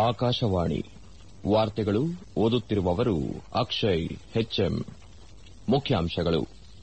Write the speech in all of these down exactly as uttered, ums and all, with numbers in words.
ಆಕಾಶವಾಣಿ ವಾರ್ತೆಗಳು ಓದುತ್ತಿರುವವರು ಅಕ್ಷಯ್ ಹೆಚ್ಎಂ ಮುಖ್ಯಾಂಶಗಳು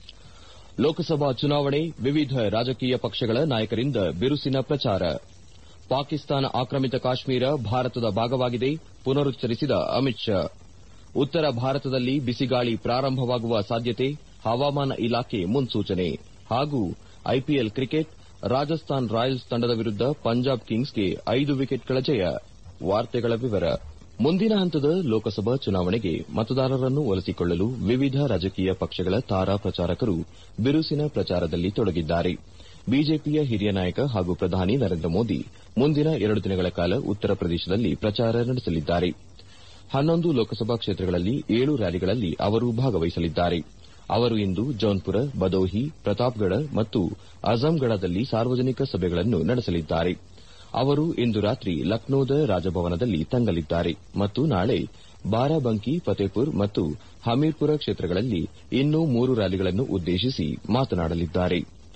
ಲೋಕಸಭಾ ಚುನಾವಣೆ ವಿವಿಧ ರಾಜಕೀಯ ಪಕ್ಷಗಳ ನಾಯಕರಿಂದ ಬಿರುಸಿನ ಪ್ರಚಾರ ಪಾಕಿಸ್ತಾನ ಆಕ್ರಮಿತ ಕಾಶ್ಮೀರ ಭಾರತದ ಭಾಗವಾಗಿದೆ ಪುನರುಚ್ಚರಿಸಿದ ಅಮಿತ್ ಶಾ ಉತ್ತರ ಭಾರತದಲ್ಲಿ ಬಿಸಿಗಾಳಿ ಪ್ರಾರಂಭವಾಗುವ ಸಾಧ್ಯತೆ ಹವಾಮಾನ ಇಲಾಖೆ ಮುನ್ಸೂಚನೆ ಹಾಗೂ ಐಪಿಎಲ್ ಕ್ರಿಕೆಟ್ ರಾಜಸ್ಥಾನ್ ರಾಯಲ್ಸ್ ತಂಡದ ವಿರುದ್ದ ಪಂಜಾಬ್ ಕಿಂಗ್ಸ್ಗೆ ಐದು ವಿಕೆಟ್ಗಳ ಜಯ ವಾರ್ತೆಗಳ ವಿವರ ಮುಂದಿನ ಹಂತದ ಲೋಕಸಭಾ ಚುನಾವಣೆಗೆ ಮತದಾರರನ್ನು ಒಲಿಸಿಕೊಳ್ಳಲು ವಿವಿಧ ರಾಜಕೀಯ ಪಕ್ಷಗಳ ತಾರಾ ಪ್ರಚಾರಕರು ಬಿರುಸಿನ ಪ್ರಚಾರದಲ್ಲಿ ತೊಡಗಿದ್ದಾರೆ ಬಿಜೆಪಿಯ ಹಿರಿಯ ನಾಯಕ ಹಾಗೂ ಪ್ರಧಾನಿ ನರೇಂದ್ರ ಮೋದಿ ಮುಂದಿನ ಎರಡು ದಿನಗಳ ಕಾಲ ಉತ್ತರ ಪ್ರದೇಶದಲ್ಲಿ ಪ್ರಚಾರ ನಡೆಸಲಿದ್ದಾರೆ ಹನ್ನೊಂದು ಲೋಕಸಭಾ ಕ್ಷೇತ್ರಗಳಲ್ಲಿ ಏಳು ರ್ಯಾಲಿಗಳಲ್ಲಿ ಅವರು ಭಾಗವಹಿಸಲಿದ್ದಾರೆ ಅವರು ಇಂದು ಜೌನ್ಪುರ ಬದೋಹಿ ಪ್ರತಾಪ್ಗಢ ಮತ್ತು ಅಜಂಗಢದಲ್ಲಿ ಸಾರ್ವಜನಿಕ ಸಭೆಗಳನ್ನು ನಡೆಸಲಿದ್ದಾರೆ ಅವರು ಇಂದು ರಾತ್ರಿ ಲಕ್ನೋದ ರಾಜಭವನದಲ್ಲಿ ತಂಗಲಿದ್ದಾರೆ ಮತ್ತು ನಾಳೆ ಬಾರಾಬಂಕಿ ಫತೇಪುರ್ ಮತ್ತು ಹಮೀರ್ಪುರ ಕ್ಷೇತ್ರಗಳಲ್ಲಿ ಇನ್ನೂ ಮೂರು ರ್ಯಾಲಿಗಳನ್ನು ಉದ್ದೇಶಿಸಿ ಮಾತನಾಡಲಿದ್ದಾರೆ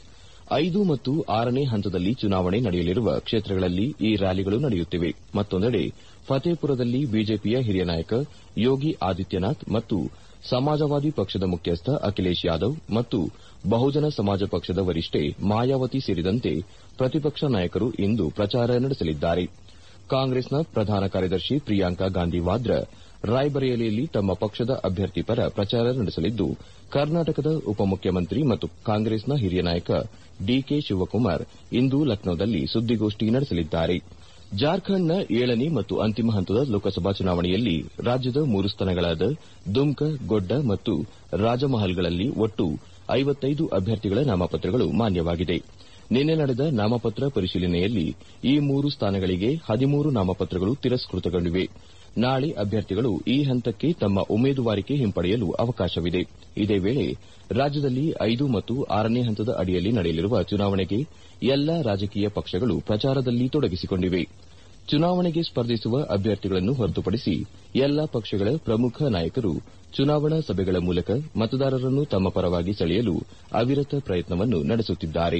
ಐದು ಮತ್ತು ಆರನೇ ಹಂತದಲ್ಲಿ ಚುನಾವಣೆ ನಡೆಯಲಿರುವ ಕ್ಷೇತ್ರಗಳಲ್ಲಿ ಈ ರ್ಯಾಲಿಗಳು ನಡೆಯುತ್ತಿವೆ ಮತ್ತೊಂದೆಡೆ ಫತೇಪುರದಲ್ಲಿ ಬಿಜೆಪಿಯ ಹಿರಿಯ ನಾಯಕ ಯೋಗಿ ಆದಿತ್ಯನಾಥ್ ಮತ್ತು ಸಮಾಜವಾದಿ ಪಕ್ಷದ ಮುಖ್ಯಸ್ಥ ಅಖಿಲೇಶ್ ಯಾದವ್ ಮತ್ತು ಬಹುಜನ ಸಮಾಜ ಪಕ್ಷದ ವರಿಷ್ಠೆ ಮಾಯಾವತಿ ಸೇರಿದಂತೆ ಪ್ರತಿಪಕ್ಷ ನಾಯಕರು ಇಂದು ಪ್ರಚಾರ ನಡೆಸಲಿದ್ದಾರೆ ಕಾಂಗ್ರೆಸ್ನ ಪ್ರಧಾನ ಕಾರ್ಯದರ್ಶಿ ಪ್ರಿಯಾಂಕಾ ಗಾಂಧಿ ವಾದ್ರಾ ರಾಯ್ಬರೇಲಿಯಲ್ಲಿ ತಮ್ಮ ಪಕ್ಷದ ಅಭ್ಯರ್ಥಿ ಪರ ಪ್ರಚಾರ ನಡೆಸಲಿದ್ದು ಕರ್ನಾಟಕದ ಉಪಮುಖ್ಯಮಂತ್ರಿ ಮತ್ತು ಕಾಂಗ್ರೆಸ್ನ ಹಿರಿಯ ನಾಯಕ ಡಿಕೆ ಶಿವಕುಮಾರ್ ಇಂದು ಲಕ್ನೋದಲ್ಲಿ ಸುದ್ದಿಗೋಷ್ಠಿ ನಡೆಸಲಿದ್ದಾರೆ ಜಾರ್ಖಂಡ್ನ ಏಳನೇ ಮತ್ತು ಅಂತಿಮ ಹಂತದ ಲೋಕಸಭಾ ಚುನಾವಣೆಯಲ್ಲಿ ರಾಜ್ಯದ ಮೂರು ಸ್ಥಾನಗಳಾದ ದುಮ್ಕಾ ಗೋಡ್ಡಾ ಮತ್ತು ರಾಜಮಹಲ್ಗಳಲ್ಲಿ ಒಟ್ಟು ಐವತ್ತೈದು ಅಭ್ಯರ್ಥಿಗಳ ನಾಮಪತ್ರಗಳು ಮಾನ್ಯವಾಗಿದೆ ನಿನ್ನೆ ನಡೆದ ನಾಮಪತ್ರ ಪರಿಶೀಲನೆಯಲ್ಲಿ ಈ ಮೂರು ಸ್ಥಾನಗಳಿಗೆ ಹದಿಮೂರು ನಾಮಪತ್ರಗಳು ತಿರಸ್ಕೃತಗೊಂಡಿವೆ ನಾಳೆ ಅಭ್ಯರ್ಥಿಗಳು ಈ ಹಂತಕ್ಕೆ ತಮ್ಮ ಉಮೇದುವಾರಿಕೆ ಹಿಂಪಡೆಯಲು ಅವಕಾಶವಿದೆ ಇದೇ ವೇಳೆ ರಾಜ್ಯದಲ್ಲಿ ಐದು ಮತ್ತು ಆರನೇ ಹಂತದ ಅಡಿಯಲ್ಲಿ ನಡೆಯಲಿರುವ ಚುನಾವಣೆಗೆ ಎಲ್ಲಾ ರಾಜಕೀಯ ಪಕ್ಷಗಳು ಪ್ರಚಾರದಲ್ಲಿ ತೊಡಗಿಸಿಕೊಂಡಿವೆ ಚುನಾವಣೆಗೆ ಸ್ಪರ್ಧಿಸುವ ಅಭ್ಯರ್ಥಿಗಳನ್ನು ಹೊರತುಪಡಿಸಿ ಎಲ್ಲಾ ಪಕ್ಷಗಳ ಪ್ರಮುಖ ನಾಯಕರು ಚುನಾವಣಾ ಸಭೆಗಳ ಮೂಲಕ ಮತದಾರರನ್ನು ತಮ್ಮ ಪರವಾಗಿ ಸೆಳೆಯಲು ಅವಿರತ ಪ್ರಯತ್ನವನ್ನು ನಡೆಸುತ್ತಿದ್ದಾರೆ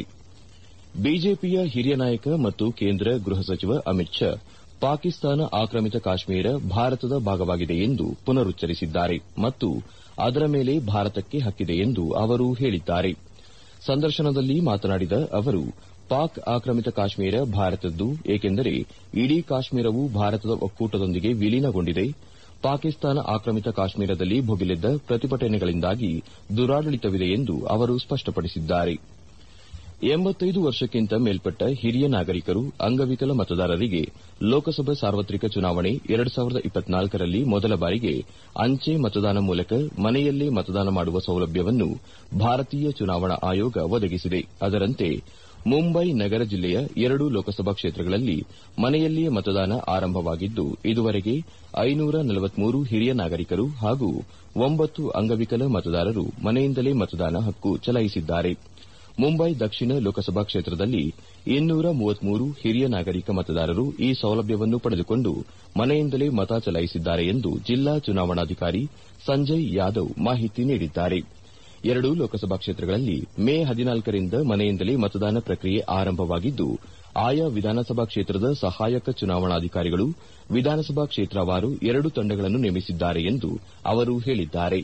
ಬಿಜೆಪಿಯ ಹಿರಿಯ ನಾಯಕ ಮತ್ತು ಕೇಂದ್ರ ಗೃಹ ಸಚಿವ ಅಮಿತ್ ಶಾ ಪಾಕಿಸ್ತಾನ ಆಕ್ರಮಿತ ಕಾಶ್ಮೀರ ಭಾರತದ ಭಾಗವಾಗಿದೆ ಎಂದು ಪುನರುಚ್ಚರಿಸಿದ್ದಾರೆ ಮತ್ತು ಅದರ ಮೇಲೆ ಭಾರತಕ್ಕೆ ಹಕ್ಕಿದೆ ಎಂದು ಅವರು ಹೇಳಿದ್ದಾರೆ ಸಂದರ್ಶನದಲ್ಲಿ ಮಾತನಾಡಿದ ಅವರು ಪಾಕ್ ಆಕ್ರಮಿತ ಕಾಶ್ಮೀರ ಭಾರತದ್ದು ಏಕೆಂದರೆ ಇಡೀ ಕಾಶ್ಮೀರವು ಭಾರತದ ಒಕ್ಕೂಟದೊಂದಿಗೆ ವಿಲೀನಗೊಂಡಿದೆ ಪಾಕಿಸ್ತಾನ ಆಕ್ರಮಿತ ಕಾಶ್ಮೀರದಲ್ಲಿ ಭುಗಿಲೆದ್ದ ಪ್ರತಿಭಟನೆಗಳಿಂದಾಗಿ ದುರಾಡಳಿತವಿದೆ ಎಂದು ಅವರು ಸ್ಪಷ್ಟಪಡಿಸಿದ್ದಾರೆ ಎಂಬತ್ತೈದು ವರ್ಷಕ್ಕಿಂತ ಮೇಲ್ಪಟ್ಟ ಹಿರಿಯ ನಾಗರಿಕರು ಅಂಗವಿಕಲ ಮತದಾರರಿಗೆ ಲೋಕಸಭಾ ಸಾರ್ವತ್ರಿಕ ಚುನಾವಣೆ ಎರಡು ಸಾವಿರದ ಇಪ್ಪತ್ನಾಲ್ಕರಲ್ಲಿ ಮೊದಲ ಬಾರಿಗೆ ಅಂಚೆ ಮತದಾನ ಮೂಲಕ ಮನೆಯಲ್ಲೇ ಮತದಾನ ಮಾಡುವ ಸೌಲಭ್ಯವನ್ನು ಭಾರತೀಯ ಚುನಾವಣಾ ಆಯೋಗ ಒದಗಿಸಿದೆ ಅದರಂತೆ ಮುಂಬೈ ನಗರ ಜಿಲ್ಲೆಯ ಎರಡು ಲೋಕಸಭಾ ಕ್ಷೇತ್ರಗಳಲ್ಲಿ ಮನೆಯಲ್ಲಿಯೇ ಮತದಾನ ಆರಂಭವಾಗಿದ್ದು ಇದುವರೆಗೆ ಐನೂರ ನಲವತ್ಮೂರು ಹಿರಿಯ ನಾಗರಿಕರು ಹಾಗೂ ಒಂಬತ್ತು ಅಂಗವಿಕಲ ಮತದಾರರು ಮನೆಯಿಂದಲೇ ಮತದಾನ ಹಕ್ಕು ಚಲಾಯಿಸಿದ್ದಾರೆ ಮುಂಬೈ ದಕ್ಷಿಣ ಲೋಕಸಭಾ ಕ್ಷೇತ್ರದಲ್ಲಿ ಇನ್ನೂರ ಮೂವತ್ಮೂರು ಹಿರಿಯ ನಾಗರಿಕ ಮತದಾರರು ಈ ಸೌಲಭ್ಯವನ್ನು ಪಡೆದುಕೊಂಡು ಮನೆಯಿಂದಲೇ ಮತ ಚಲಾಯಿಸಿದ್ದಾರೆ ಎಂದು ಜಿಲ್ಲಾ ಚುನಾವಣಾಧಿಕಾರಿ ಸಂಜಯ್ ಯಾದವ್ ಮಾಹಿತಿ ನೀಡಿದ್ದಾರೆ ಎರಡು ಲೋಕಸಭಾ ಕ್ಷೇತ್ರಗಳಲ್ಲಿ ಮೇ ಹದಿನಾಲ್ಕರಿಂದ ಮನೆಯಿಂದಲೇ ಮತದಾನ ಪ್ರಕ್ರಿಯೆ ಆರಂಭವಾಗಿದ್ದು ಆಯಾ ವಿಧಾನಸಭಾ ಕ್ಷೇತ್ರದ ಸಹಾಯಕ ಚುನಾವಣಾಧಿಕಾರಿಗಳು ವಿಧಾನಸಭಾ ಕ್ಷೇತ್ರವಾರು ಎರಡು ತಂಡಗಳನ್ನು ನೇಮಿಸಿದ್ದಾರೆ ಎಂದು ಅವರು ಹೇಳಿದ್ದಾರೆ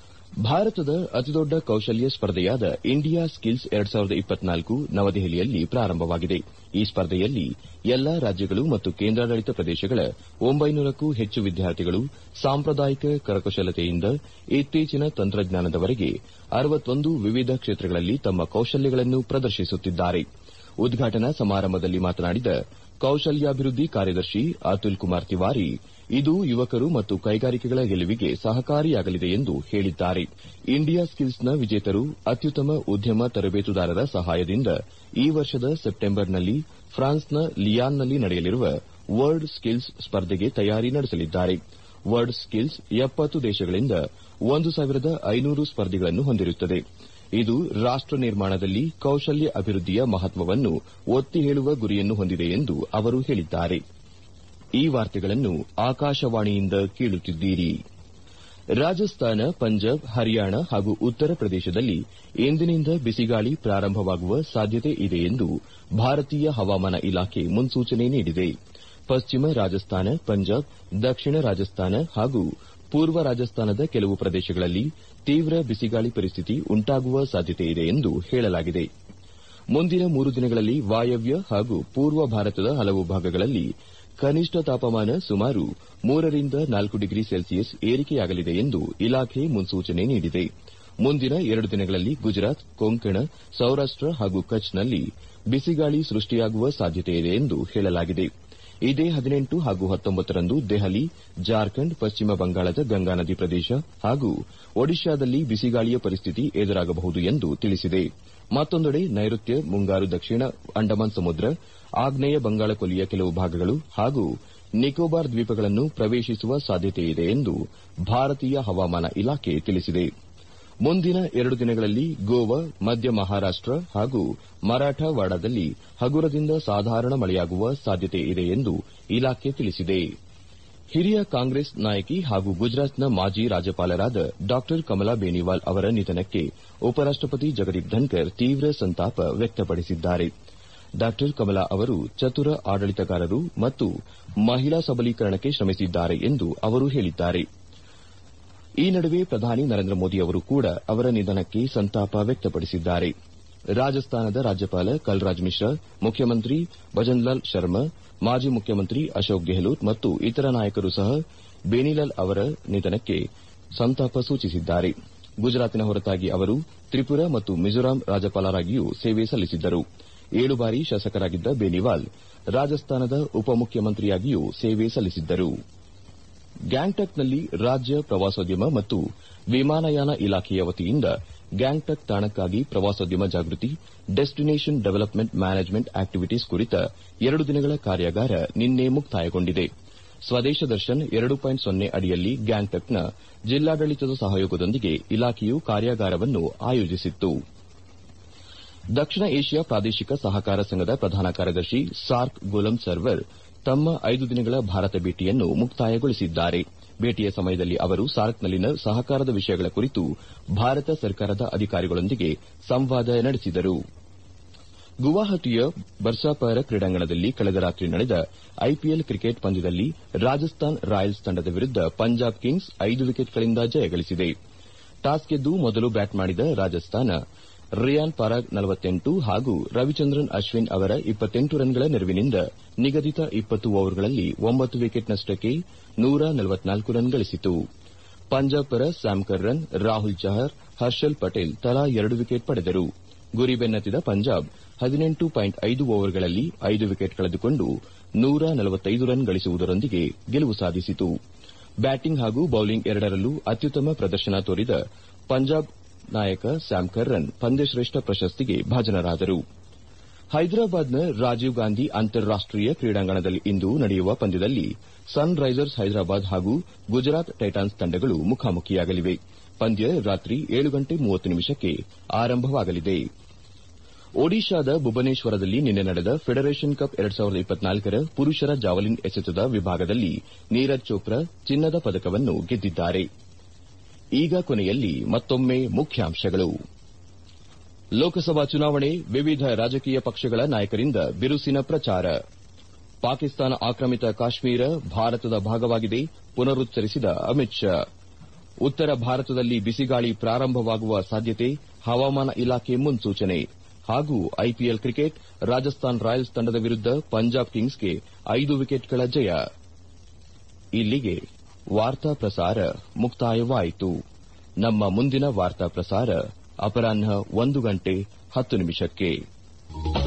ಭಾರತದ ಅತಿದೊಡ್ಡ ಕೌಶಲ್ಯ ಸ್ಪರ್ಧೆಯಾದ ಇಂಡಿಯಾ ಸ್ಕಿಲ್ಸ್ ಎರಡು ಸಾವಿರದ ಇಪ್ಪತ್ನಾಲ್ಕು ನವದೆಹಲಿಯಲ್ಲಿ ಪ್ರಾರಂಭವಾಗಿದೆ ಈ ಸ್ಪರ್ಧೆಯಲ್ಲಿ ಎಲ್ಲಾ ರಾಜ್ಯಗಳು ಮತ್ತು ಕೇಂದ್ರಾಡಳಿತ ಪ್ರದೇಶಗಳ ಒಂಬೈನೂರಕ್ಕೂ ಹೆಚ್ಚು ವಿದ್ಯಾರ್ಥಿಗಳು ಸಾಂಪ್ರದಾಯಿಕ ಕರಕುಶಲತೆಯಿಂದ ಇತ್ತೀಚಿನ ತಂತ್ರಜ್ಞಾನದವರೆಗೆ ಅರವತ್ತೊಂದು ವಿವಿಧ ಕ್ಷೇತ್ರಗಳಲ್ಲಿ ತಮ್ಮ ಕೌಶಲ್ಯಗಳನ್ನು ಪ್ರದರ್ಶಿಸುತ್ತಿದ್ದಾರೆ ಉದ್ಘಾಟನಾ ಸಮಾರಂಭದಲ್ಲಿ ಮಾತನಾಡಿದ ಕೌಶಲ್ಯಾಭಿವೃದ್ಧಿ ಕಾರ್ಯದರ್ಶಿ ಅತುಲ್ ಕುಮಾರ್ ತಿವಾರಿ ಇದು ಯುವಕರು ಮತ್ತು ಕೈಗಾರಿಕೆಗಳ ಗೆಲುವಿಗೆ ಸಹಕಾರಿಯಾಗಲಿದೆ ಎಂದು ಹೇಳಿದ್ದಾರೆ ಇಂಡಿಯಾ ಸ್ಕಿಲ್ಸ್ನ ವಿಜೇತರು ಅತ್ಯುತ್ತಮ ಉದ್ಯಮ ತರಬೇತುದಾರರ ಸಹಾಯದಿಂದ ಈ ವರ್ಷದ ಸೆಪ್ಟೆಂಬರ್ನಲ್ಲಿ ಫ್ರಾನ್ಸ್ನ ಲಿಯಾನ್ನಲ್ಲಿ ನಡೆಯಲಿರುವ ವರ್ಲ್ಡ್ ಸ್ಕಿಲ್ಸ್ ಸ್ಪರ್ಧೆಗೆ ತಯಾರಿ ನಡೆಸಲಿದ್ದಾರೆ ವರ್ಲ್ಡ್ ಸ್ಕಿಲ್ಸ್ ಎಪ್ಪತ್ತು ದೇಶಗಳಿಂದ ಒಂದು ಸಾವಿರದ ಐನೂರು ಸ್ಪರ್ಧಿಗಳನ್ನು ಹೊಂದಿರುತ್ತದೆ ಇದು ರಾಷ್ಟ ನಿರ್ಮಾಣದಲ್ಲಿ ಕೌಶಲ್ಯ ಅಭಿವೃದ್ಧಿಯ ಮಹತ್ವವನ್ನು ಒತ್ತಿ ಹೇಳುವ ಗುರಿಯನ್ನು ಹೊಂದಿದೆ ಎಂದು ಅವರು ಹೇಳಿದ್ದಾರೆ ಈ ವಾರ್ತೆಗಳನ್ನು ಆಕಾಶವಾಣಿಯಿಂದ ಕೇಳುತ್ತಿದ್ದೀರಿ ರಾಜಸ್ಥಾನ ಪಂಜಾಬ್ ಹರಿಯಾಣ ಹಾಗೂ ಉತ್ತರ ಪ್ರದೇಶದಲ್ಲಿ ಇಂದಿನಿಂದ ಬಿಸಿಗಾಳಿ ಪ್ರಾರಂಭವಾಗುವ ಸಾಧ್ಯತೆ ಇದೆ ಎಂದು ಭಾರತೀಯ ಹವಾಮಾನ ಇಲಾಖೆ ಮುನ್ಸೂಚನೆ ನೀಡಿದೆ ಪಶ್ಚಿಮ ರಾಜಸ್ಥಾನ, ಪಂಜಾಬ್, ದಕ್ಷಿಣ ರಾಜಸ್ಥಾನ ಹಾಗೂ ಪೂರ್ವ ರಾಜಸ್ಥಾನದ ಕೆಲವು ಪ್ರದೇಶಗಳಲ್ಲಿ ತೀವ್ರ ಬಿಸಿಗಾಳಿ ಪರಿಸ್ಥಿತಿ ಉಂಟಾಗುವ ಸಾಧ್ಯತೆಯಿದೆ ಎಂದು ಹೇಳಲಾಗಿದೆ. ಮುಂದಿನ ಮೂರು ದಿನಗಳಲ್ಲಿ ವಾಯವ್ಯ ಹಾಗೂ ಪೂರ್ವ ಭಾರತದ ಹಲವು ಭಾಗಗಳಲ್ಲಿ ಕನಿಷ್ಠ ತಾಪಮಾನ ಸುಮಾರು ಮೂರರಿಂದ ನಾಲ್ಕು ಡಿಗ್ರಿ ಸೆಲ್ಸಿಯಸ್ ಏರಿಕೆಯಾಗಲಿದೆ ಎಂದು ಇಲಾಖೆ ಮುನ್ಸೂಚನೆ ನೀಡಿದೆ. ಮುಂದಿನ ಎರಡು ದಿನಗಳಲ್ಲಿ ಗುಜರಾತ್, ಕೊಂಕಣ, ಸೌರಾಷ್ಟ ಹಾಗೂ ಕಚ್ನಲ್ಲಿ ಬಿಸಿಗಾಳಿ ಸೃಷ್ಟಿಯಾಗುವ ಸಾಧ್ಯತೆಯಿದೆ ಎಂದು ಹೇಳಲಾಗಿದೆ. ಇದೇ ಹದಿನೆಂಟು ಹಾಗೂ ಹತ್ತೊಂಬತ್ತರಂದು ದೆಹಲಿ, ಜಾರ್ಖಂಡ್, ಪಶ್ಚಿಮ ಬಂಗಾಳದ ಗಂಗಾ ನದಿ ಪ್ರದೇಶ ಹಾಗೂ ಒಡಿಶಾದಲ್ಲಿ ಬಿಸಿಗಾಳಿಯ ಪರಿಸ್ಥಿತಿ ಎದುರಾಗಬಹುದು ಎಂದು ತಿಳಿಸಿದೆ. ಮತ್ತೊಂದೆಡೆ ನೈಋತ್ಯ ಮುಂಗಾರು ದಕ್ಷಿಣ ಅಂಡಮಾನ್ ಸಮುದ್ರ, ಆಗ್ನೇಯ ಬಂಗಾಳ ಕೊಲ್ಲಿಯ ಕೆಲವು ಭಾಗಗಳು ಹಾಗೂ ನಿಕೋಬಾರ್ ದ್ವೀಪಗಳನ್ನು ಪ್ರವೇಶಿಸುವ ಸಾಧ್ಯತೆಯಿದೆ ಎಂದು ಭಾರತೀಯ ಹವಾಮಾನ ಇಲಾಖೆ ತಿಳಿಸಿದೆ. ಮುಂದಿನ ಎರಡು ದಿನಗಳಲ್ಲಿ ಗೋವಾ, ಮಧ್ಯ ಮಹಾರಾಷ್ಟ ಹಾಗೂ ಮರಾಠವಾಡದಲ್ಲಿ ಹಗುರದಿಂದ ಸಾಧಾರಣ ಮಳೆಯಾಗುವ ಸಾಧ್ಯತೆ ಇದೆ ಎಂದು ಇಲಾಖೆ ತಿಳಿಸಿದೆ. ಹಿರಿಯ ಕಾಂಗ್ರೆಸ್ ನಾಯಕಿ ಹಾಗೂ ಗುಜರಾತ್ನ ಮಾಜಿ ರಾಜ್ಯಪಾಲರಾದ ಡಾ ಕಮಲಾ ಬೇನಿವಾಲ್ ಅವರ ನಿಧನಕ್ಕೆ ಉಪರಾಷ್ಟಪತಿ ಜಗದೀಪ್ ಧನ್ಕರ್ ತೀವ್ರ ಸಂತಾಪ ವ್ಯಕ್ತಪಡಿಸಿದ್ದಾರೆ. ಡಾ ಕಮಲಾ ಅವರು ಚತುರ ಆಡಳಿತಗಾರರು ಮತ್ತು ಮಹಿಳಾ ಸಬಲೀಕರಣಕ್ಕೆ ಶ್ರಮಿಸಿದ್ದಾರೆ ಎಂದು ಅವರು ಹೇಳಿದ್ದಾರೆ. ಈ ನಡುವೆ ಪ್ರಧಾನಿ ನರೇಂದ್ರ ಮೋದಿ ಅವರು ಕೂಡ ಅವರ ನಿಧನಕ್ಕೆ ಸಂತಾಪ ವ್ಯಕ್ತಪಡಿಸಿದ್ದಾರೆ. ರಾಜಸ್ಥಾನದ ರಾಜ್ಯಪಾಲ ಕಲ್ರಾಜ್ ಮಿಶ್ರಾ, ಮುಖ್ಯಮಂತ್ರಿ ಭಜನ್ಲಾಲ್ ಶರ್ಮಾ, ಮಾಜಿ ಮುಖ್ಯಮಂತ್ರಿ ಅಶೋಕ್ ಗೆಹ್ಲೋಟ್ ಮತ್ತು ಇತರ ನಾಯಕರು ಸಹ ಬೇನಿಲಾಲ್ ಅವರ ನಿಧನಕ್ಕೆ ಸಂತಾಪ ಸೂಚಿಸಿದ್ದಾರೆ. ಗುಜರಾತಿನ ಹೊರತಾಗಿ ಅವರು ತ್ರಿಪುರಾ ಮತ್ತು ಮಿಜೋರಾಂ ರಾಜ್ಯಪಾಲರಾಗಿಯೂ ಸೇವೆ ಸಲ್ಲಿಸಿದ್ದರು. ಏಳು ಬಾರಿ ಶಾಸಕರಾಗಿದ್ದ ಬೇನಿವಾಲ್ ರಾಜಸ್ಥಾನದ ಉಪಮುಖ್ಯಮಂತ್ರಿಯಾಗಿಯೂ ಸೇವೆ ಸಲ್ಲಿಸಿದ್ದರು. ಗ್ಯಾಂಗ್ಟಕ್ನಲ್ಲಿ ರಾಜ್ಯ ಪ್ರವಾಸೋದ್ಯಮ ಮತ್ತು ವಿಮಾನಯಾನ ಇಲಾಖೆಯ ವತಿಯಿಂದ ಗ್ಯಾಂಗ್ಟಕ್ ತಾಣಕ್ಕಾಗಿ ಪ್ರವಾಸೋದ್ಯಮ ಜಾಗೃತಿ ಡೆಸ್ಟಿನೇಷನ್ ಡೆವಲಪ್ಮೆಂಟ್ ಮ್ಯಾನೇಜ್ಮೆಂಟ್ ಆಕ್ಟಿವಿಟೀಸ್ ಕುರಿತ ಎರಡು ದಿನಗಳ ಕಾರ್ಯಾಗಾರ ನಿನ್ನೆ ಮುಕ್ತಾಯಗೊಂಡಿದೆ. ಸ್ವದೇಶ ದರ್ಶನ್ ಎರಡು ಪಾಯಿಂಟ್ ಸೊನ್ನೆ ಅಡಿಯಲ್ಲಿ ಗ್ಯಾಂಗ್ಟಕ್ನ ಜಿಲ್ಲಾಡಳಿತದ ಸಹಯೋಗದೊಂದಿಗೆ ಇಲಾಖೆಯು ಕಾರ್ಯಾಗಾರವನ್ನು ಆಯೋಜಿಸಿತ್ತು. ದಕ್ಷಿಣ ಏಷ್ಯಾ ಪ್ರಾದೇಶಿಕ ಸಹಕಾರ ಸಂಘದ ಪ್ರಧಾನ ಕಾರ್ಯದರ್ಶಿ ಸಾರ್ಕ್ ಗುಲಂ ಸರ್ವರ್ ತಮ್ಮ ಐದು ದಿನಗಳ ಭಾರತ ಭೇಟಿಯನ್ನು ಮುಕ್ತಾಯಗೊಳಿಸಿದ್ದಾರೆ. ಭೇಟಿಯ ಸಮಯದಲ್ಲಿ ಅವರು ಸಾರ್ಕ್ನಲ್ಲಿನ ಸಹಕಾರದ ವಿಷಯಗಳ ಕುರಿತು ಭಾರತ ಸರ್ಕಾರದ ಅಧಿಕಾರಿಗಳೊಂದಿಗೆ ಸಂವಾದ ನಡೆಸಿದರು. ಗುವಾಹಟಿಯ ಬರ್ಸಾಪಾರ ಕ್ರೀಡಾಂಗಣದಲ್ಲಿ ಕಳೆದ ರಾತ್ರಿ ನಡೆದ ಐಪಿಎಲ್ ಕ್ರಿಕೆಟ್ ಪಂದ್ಯದಲ್ಲಿ ರಾಜಸ್ಥಾನ್ ರಾಯಲ್ಸ್ ತಂಡದ ವಿರುದ್ದ ಪಂಜಾಬ್ ಕಿಂಗ್ಸ್ ಐದು ವಿಕೆಟ್ಗಳಿಂದ ಜಯಗಳಿಸಿದೆ. ಟಾಸ್ ಗೆದ್ದು ಮೊದಲು ಬ್ಯಾಟ್ ಮಾಡಿದ ರಾಜಸ್ಥಾನ ರಿಯಾನ್ ಪರಾಗ್ ನಲವತ್ತೆಂಟು ಹಾಗೂ ರವಿಚಂದ್ರನ್ ಅಶ್ವಿನ್ ಅವರ ಇಪ್ಪತ್ತೆಂಟು ರನ್ಗಳ ನೆರವಿನಿಂದ ನಿಗದಿತ ಇಪ್ಪತ್ತು ಓವರ್ಗಳಲ್ಲಿ ಒಂಬತ್ತು ವಿಕೆಟ್ ನಷ್ಟಕ್ಕೆ ನೂರ ನಲವತ್ನಾಲ್ಕು ರನ್ ಗಳಿಸಿತು. ಪಂಜಾಬ್ ಪರ ಸ್ಯಾಮ್ ಕರ್ರನ್, ರಾಹುಲ್ ಚಹರ್, ಹರ್ಷಲ್ ಪಟೇಲ್ ತಲಾ ಎರಡು ವಿಕೆಟ್ ಪಡೆದರು. ಗುರಿ ಬೆನ್ನತ್ತಿದ ಪಂಜಾಬ್ ಹದಿನೆಂಟು ಪಾಯಿಂಟ್ ಐದು ಓವರ್ಗಳಲ್ಲಿ ಐದು ವಿಕೆಟ್ ಕಳೆದುಕೊಂಡು ನೂರ ನಲವತ್ತೈದು ರನ್ ಗಳಿಸುವುದರೊಂದಿಗೆ ಗೆಲುವು ಸಾಧಿಸಿತು. ಬ್ಯಾಟಿಂಗ್ ಹಾಗೂ ಬೌಲಿಂಗ್ ಎರಡರಲ್ಲೂ ಅತ್ಯುತ್ತಮ ಪ್ರದರ್ಶನ ತೋರಿದ ಪಂಜಾಬ್ ನಾಯಕ ಸ್ಯಾಮ್ ಕರ್ರನ್ ಪಂದ್ಯಶ್ರೇಷ್ಠ ಪ್ರಶಸ್ತಿಗೆ ಭಾಜನರಾದರು. ಹೈದರಾಬಾದ್ನ ರಾಜೀವ್ ಗಾಂಧಿ ಅಂತಾರಾಷ್ಟೀಯ ಕ್ರೀಡಾಂಗಣದಲ್ಲಿ ಇಂದು ನಡೆಯುವ ಪಂದ್ಯದಲ್ಲಿ ಸನ್ ರೈಸರ್ಸ್ ಹೈದರಾಬಾದ್ ಹಾಗೂ ಗುಜರಾತ್ ಟೈಟಾನ್ಸ್ ತಂಡಗಳು ಮುಖಾಮುಖಿಯಾಗಲಿವೆ. ಪಂದ್ಯ ರಾತ್ರಿ ಏಳು ಗಂಟೆ ಮೂವತ್ತು ನಿಮಿಷಕ್ಕೆ ಆರಂಭವಾಗಲಿದೆ. ಒಡಿಶಾದ ಭುವನೇಶ್ವರದಲ್ಲಿ ನಿನ್ನೆ ನಡೆದ ಫೆಡರೇಷನ್ ಕಪ್ ಎರಡು ಸಾವಿರದ ಇಪ್ಪತ್ನಾಲ್ಕರ ಪುರುಷರ ಜಾವಲಿನ್ ಎಸೆತದ ವಿಭಾಗದಲ್ಲಿ ನೀರಜ್ ಚೋಪ್ರಾ ಚಿನ್ನದ ಪದಕವನ್ನು ಗೆದ್ದಿದ್ದಾರೆ. ಈಗ ಕೊನೆಯಲ್ಲಿ ಮತ್ತೊಮ್ಮೆ ಮುಖ್ಯಾಂಶಗಳು. ಲೋಕಸಭಾ ಚುನಾವಣೆ, ವಿವಿಧ ರಾಜಕೀಯ ಪಕ್ಷಗಳ ನಾಯಕರಿಂದ ಬಿರುಸಿನ ಪ್ರಚಾರ. ಪಾಕಿಸ್ತಾನ ಆಕ್ರಮಿತ ಕಾಶ್ಮೀರ ಭಾರತದ ಭಾಗವಾಗಿದೆ, ಪುನರುಚ್ಚರಿಸಿದ ಅಮಿತ್ ಶಾ. ಉತ್ತರ ಭಾರತದಲ್ಲಿ ಬಿಸಿಗಾಳಿ ಪ್ರಾರಂಭವಾಗುವ ಸಾಧ್ಯತೆ, ಹವಾಮಾನ ಇಲಾಖೆ ಮುನ್ಸೂಚನೆ. ಹಾಗೂ ಐಪಿಎಲ್ ಕ್ರಿಕೆಟ್, ರಾಜಸ್ಥಾನ್ ರಾಯಲ್ಸ್ ತಂಡದ ವಿರುದ್ದ ಪಂಜಾಬ್ ಕಿಂಗ್ಸ್ಗೆ ಐದು ವಿಕೆಟ್ಗಳ ಜಯ. ಇಲ್ಲಿಗೆ ವಾರ್ತಾ ಪ್ರಸಾರ ಮುಕ್ತಾಯವಾಯಿತು. ನಮ್ಮ ಮುಂದಿನ ವಾರ್ತಾ ಪ್ರಸಾರ ಅಪರಾಹ್ನ ಒಂದು ಗಂಟೆ ಹತ್ತು ನಿಮಿಷಕ್ಕೆ.